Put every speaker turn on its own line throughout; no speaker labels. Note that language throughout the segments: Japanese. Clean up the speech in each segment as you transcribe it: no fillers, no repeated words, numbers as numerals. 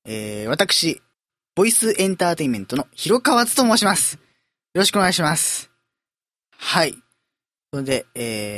私、ボイスエンターテインメントの広川津と申します。よろしくお願いします。はい。それで、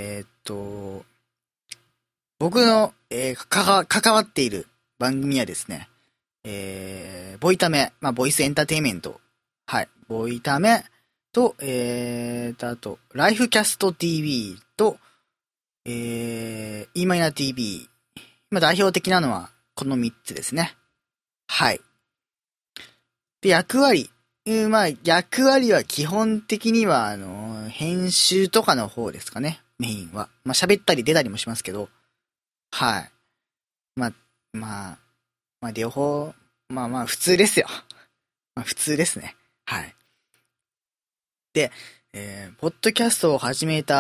僕の、関わっている番組はですね、ボイタメ、ボイスエンターテインメント。はい。ボイタメと、あと、ライフキャスト TV と、E マイナー TV。今代表的なのは、この3つですね。はい。で、役割は基本的には、編集とかの方ですかね。メインは。喋ったり出たりもしますけど。はい。まあ、まあ、両方、普通ですよ。普通ですね。はい。で、ポッドキャストを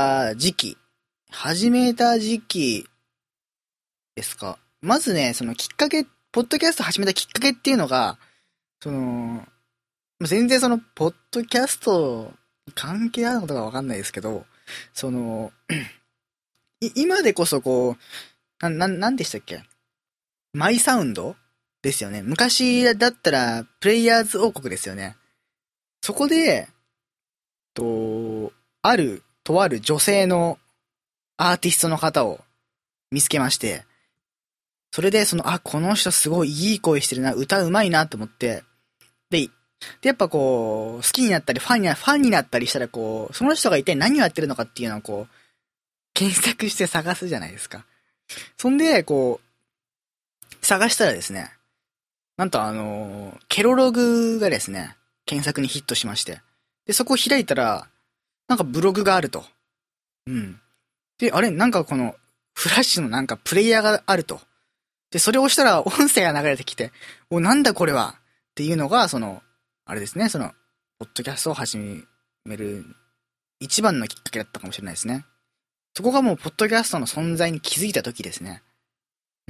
始めた時期ですか。まずね、そのきっかけ、ポッドキャスト始めたきっかけっていうのが、その、全然その、ポッドキャストに関係あることがわかんないですけど、その、今でこそこう、なんでしたっけ？マイサウンドですよね。昔だったら、プレイヤーズ王国ですよね。そこで、と、とある女性のアーティストの方を見つけまして、それでこの人すごいいい声してるな、歌うまいなと思って、で、やっぱこう、好きになったり、ファンになったりしたらこう、その人が一体何をやってるのかっていうのをこう、検索して探すじゃないですか。そんで、こう、探したらですね、なんとケロログがですね、検索にヒットしまして。で、そこを開いたら、なんかブログがあると。うん。で、あれなんかこの、フラッシュのなんかプレイヤーがあると。で、それを押したら音声が流れてきて、なんだこれはっていうのが、あれですね、ポッドキャストを始める一番のきっかけだったかもしれないですね。そこがもう、ポッドキャストの存在に気づいた時ですね。うん。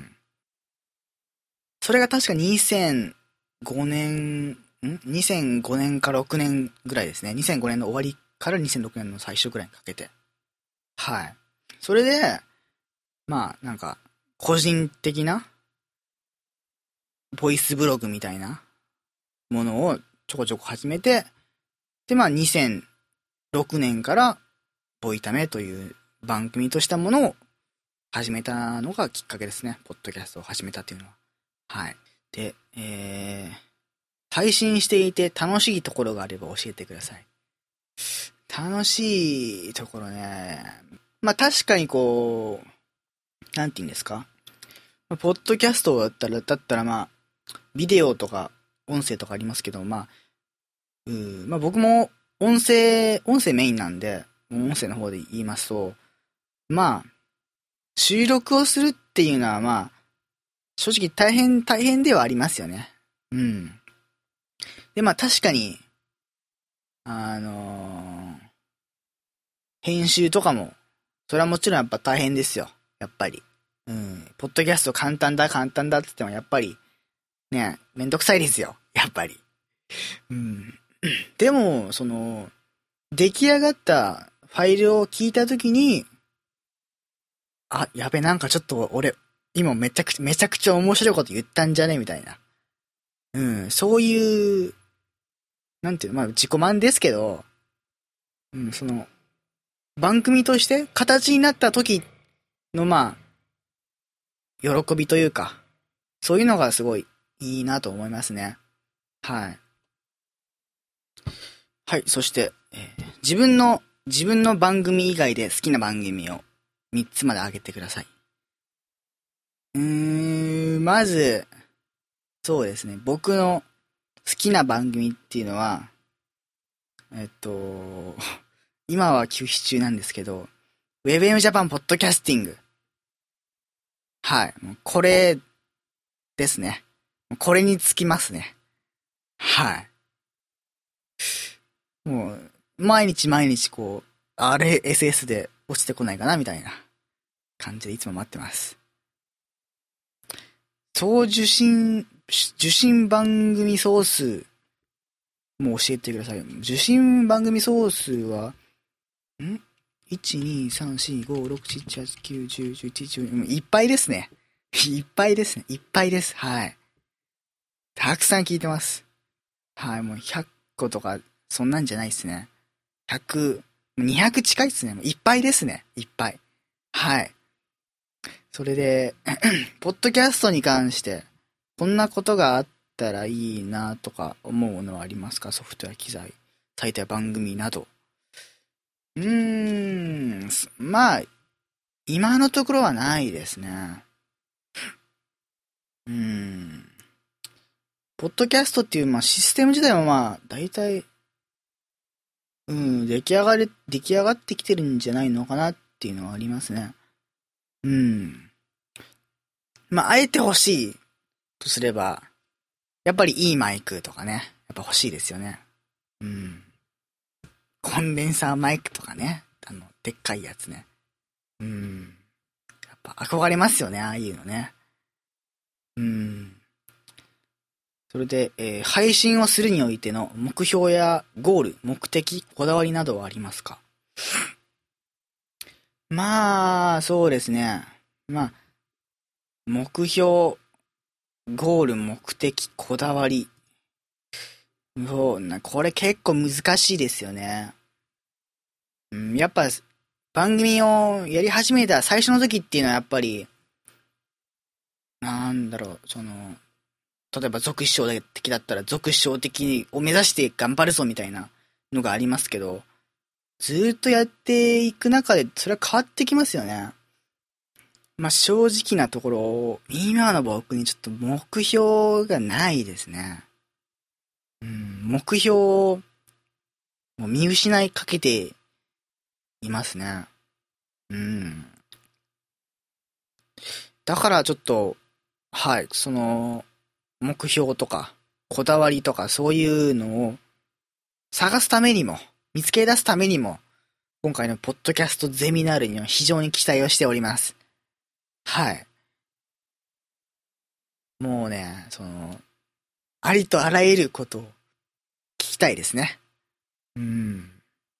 それが確か2005年、2005年か6年ぐらいですね。2005年の終わりから2006年の最初ぐらいにかけて。はい。それで、なんか、個人的な、ボイスブログみたいなものをちょこちょこ始めて、で、2006年から、ボイタメという番組としたものを始めたのがきっかけですね。ポッドキャストを始めたっていうのは。はい。で、配信していて楽しいところがあれば教えてください。楽しいところね。確かにこう、なんて言うんですか？ポッドキャストだったらビデオとか音声とかありますけど、僕も音声メインなんで、音声の方で言いますと、収録をするっていうのは正直大変ではありますよね。うん。で、確かに、編集とかも、それはもちろんやっぱ大変ですよ。やっぱり。うん。ポッドキャスト簡単だって言ってもやっぱり、ね、めんどくさいですよ。やっぱり。うん。でも、出来上がったファイルを聞いたときに、やべ、なんかちょっと俺、今めちゃくちゃ面白いこと言ったんじゃねみたいな。うん、そういう、なんていうの、自己満ですけど、うん、番組として形になった時の喜びというか、そういうのがすごいいいなと思いますね。はい。はい、そして、自分の番組以外で好きな番組を3つまで挙げてください。まず、そうですね、僕の好きな番組っていうのは、今は休止中なんですけど、WebM Japan ポッドキャスティング。はい。もうこれですね。これにつきますね。はい。もう、毎日毎日こう、RSS で落ちてこないかなみたいな感じでいつも待ってます。総受信番組総数も教えてください。受信番組総数は、1、2、3、4、5、6、7、8、9、10、11、12、いっぱいですね。いっぱいですね。いっぱいです。はい。 たくさん聞いてます。はい、もう100個とか、そんなんじゃないですね。100、200近いっすね。もういっぱいですね。いっぱい。はい。それで、ポッドキャストに関して、こんなことがあったらいいなとか思うのはありますか？ソフトや機材、サイトや番組など。まあ、今のところはないですね。うーん。ポッドキャストっていう、まあ、システム自体はまあ、大体、出来上がってきてるんじゃないのかなっていうのはありますね。うん。まあ、あえて欲しいとすれば、やっぱりいいマイクとかね、やっぱ欲しいですよね。うん。コンデンサーマイクとかね、でっかいやつね。うん。やっぱ憧れますよね、ああいうのね。うん。それで、配信をするにおいての目標やゴール、目的、こだわりなどはありますか？まあ、そうですね。まあ、目標、ゴール、目的、こだわり。そうな、これ結構難しいですよね。うん、やっぱ、番組をやり始めた最初の時っていうのはやっぱり、なんだろう、例えば続視聴的だったら続視聴的を目指して頑張るぞみたいなのがありますけど、ずーっとやっていく中でそれは変わってきますよね。まあ正直なところ、今の僕にちょっと目標がないですね。うん、目標を見失いかけていますね。うん。だからちょっと、はい、目標とか、こだわりとか、そういうのを探すためにも、見つけ出すためにも、今回のポッドキャストゼミナールには非常に期待をしております。はい。もうね、ありとあらゆることを聞きたいですね。うん。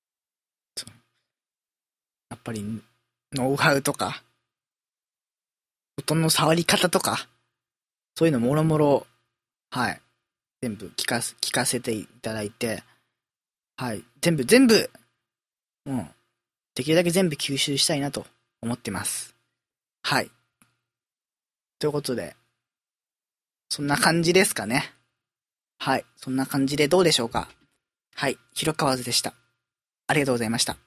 やっぱり、ノウハウとか、音の触り方とか、そういうのもろもろ、はい。全部聞かせていただいて、はい。全部、もう、できるだけ全部吸収したいなと思ってます。はい。ということで、そんな感じですかね。はい。そんな感じでどうでしょうか。はい。広川津でした。ありがとうございました。